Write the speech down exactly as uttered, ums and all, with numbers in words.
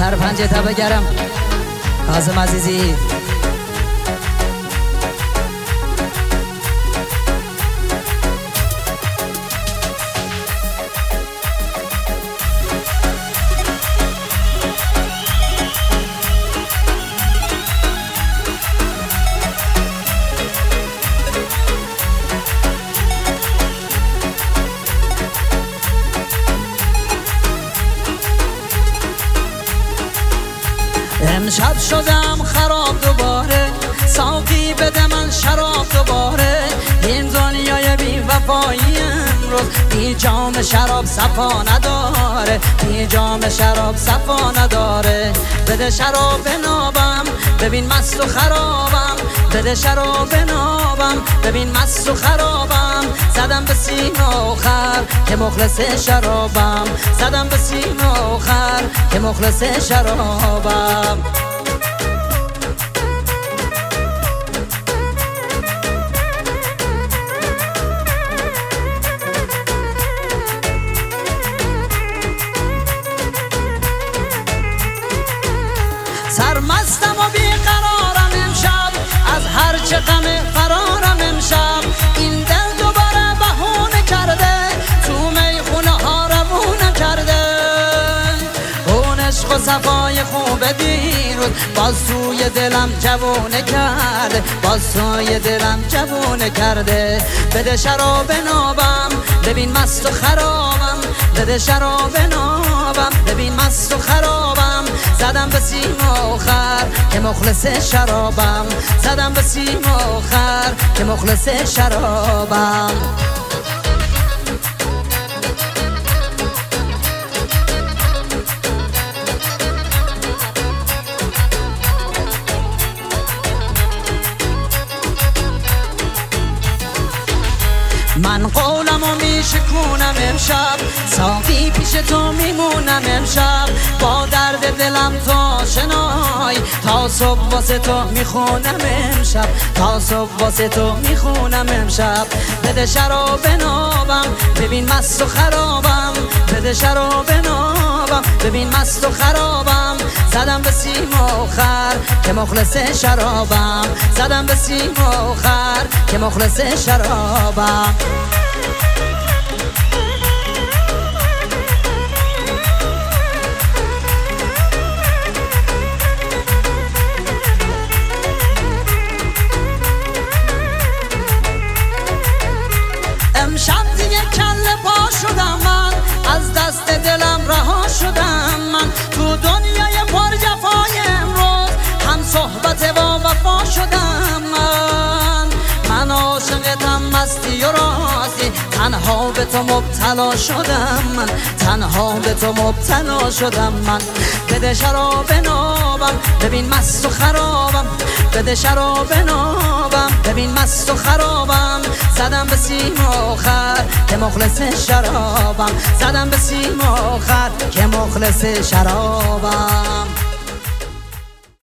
پنج تبه گرم قاسم عزیزی امشب شدم خراب دوباره ساقی بده من شراب دوباره این دنیای بی وفایی امروز بی جام شراب صفا نداره بی جام شراب صفا نداره بده شراب بنابم ببین مست و خرابم بده شراب بنابم ببین مست و خرابم زدم به سیم آخر که مخلص شرابم زدم به سیم آخر که مخلص شرابم سرمستم و بیقرارم امشب از هر چه غم فرارم امشب این دل دوباره بهونه کرده تو میخونه ها روونه کرده اون عشق و صفای خوب دیروز باز توی دلم جوونه کرده باز توی دلم جوونه کرده بده شراب نابم ببین مست و خرابم بده شراب نابم ببین مست و خرابم زدم به سیم آخر که مخلص شرابم زدم به سیم آخر که مخلص شرابم من قولمو میشکونم امشب ساقی پیش تو میمونم امشب با درد دلم تا شنای تا صبح واسه تو میخونم امشب تا صبح واسه تو میخونم امشب بده شراب نابم ببین مست و خرابم بده شراب نابم ببین مست و خرابم زدم به سیم آخر که مخلص شرابم زدم به سیم آخر که مخلص شرابم امشب دیگه کله پا شدم من از دست دلم رها شدم من تو دنیای پر جفای امروز هم صحبت و وفا شدم من من عاشقتم مستی و راستی تنها به تو مبتلا شدم من تنها به تو مبتلا شدم من بده شراب نابم ببین مست و خرابم بده شراب نابم ببین مست و خرابم زدم به سیم آخر که مخلص شرابم زدم به سیم آخر که مخلص شرابم